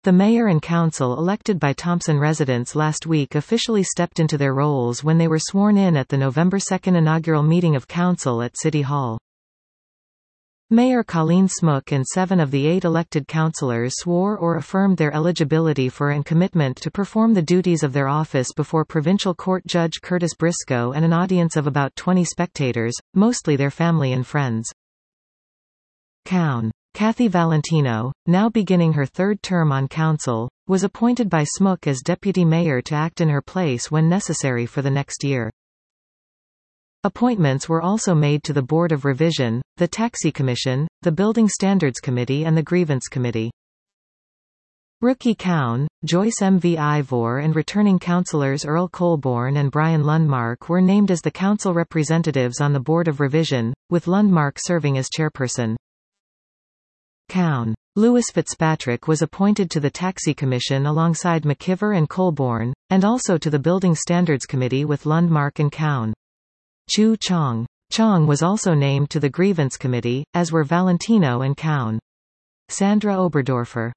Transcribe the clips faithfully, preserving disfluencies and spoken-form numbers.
The mayor and council elected by Thompson residents last week officially stepped into their roles when they were sworn in at the November second inaugural meeting of council at City Hall. Mayor Colleen Smook and seven of the eight elected councillors swore or affirmed their eligibility for and commitment to perform the duties of their office before Provincial Court Judge Curtis Briscoe and an audience of about twenty spectators, mostly their family and friends. Cown. Kathy Valentino, now beginning her third term on council, was appointed by Smook as deputy mayor to act in her place when necessary for the next year. Appointments were also made to the Board of Revision, the Taxi Commission, the Building Standards Committee and the Grievance Committee. Rookie Cown, Joyce M. V. Ivor and returning councillors Earl Colborne and Brian Lundmark were named as the council representatives on the Board of Revision, with Lundmark serving as chairperson. Cown. Lewis Fitzpatrick was appointed to the Taxi Commission alongside McKiver and Colborne, and also to the Building Standards Committee with Lundmark and Cown. Chu Chong. Chong was also named to the Grievance Committee, as were Valentino and Cown. Sandra Oberdorfer.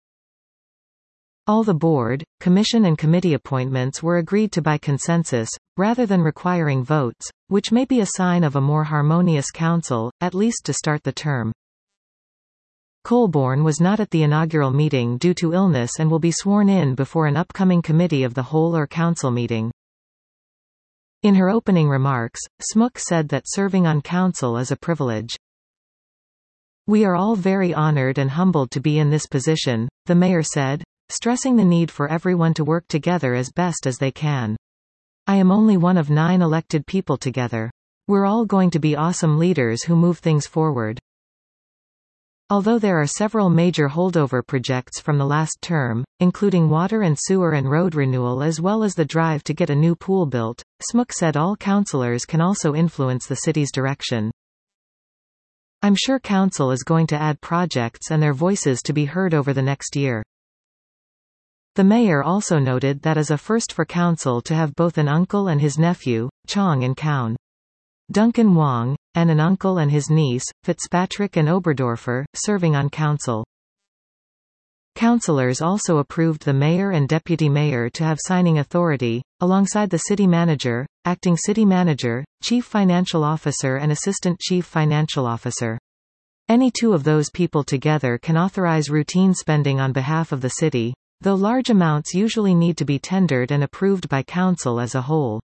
All the board, commission and committee appointments were agreed to by consensus, rather than requiring votes, which may be a sign of a more harmonious council, at least to start the term. Colborne was not at the inaugural meeting due to illness and will be sworn in before an upcoming committee of the whole or council meeting. In her opening remarks, Smook said that serving on council is a privilege. "We are all very honored and humbled to be in this position," the mayor said, stressing the need for everyone to work together as best as they can. "I am only one of nine elected people together. We're all going to be awesome leaders who move things forward." Although there are several major holdover projects from the last term, including water and sewer and road renewal as well as the drive to get a new pool built, Smook said all councillors can also influence the city's direction. "I'm sure council is going to add projects and their voices to be heard over the next year." The mayor also noted that is a first for council to have both an uncle and his nephew, Chong and Cown. Duncan Wong, and an uncle and his niece, Fitzpatrick and Oberdorfer, serving on council. Councillors also approved the mayor and deputy mayor to have signing authority, alongside the city manager, acting city manager, chief financial officer and assistant chief financial officer. Any two of those people together can authorize routine spending on behalf of the city, though large amounts usually need to be tendered and approved by council as a whole.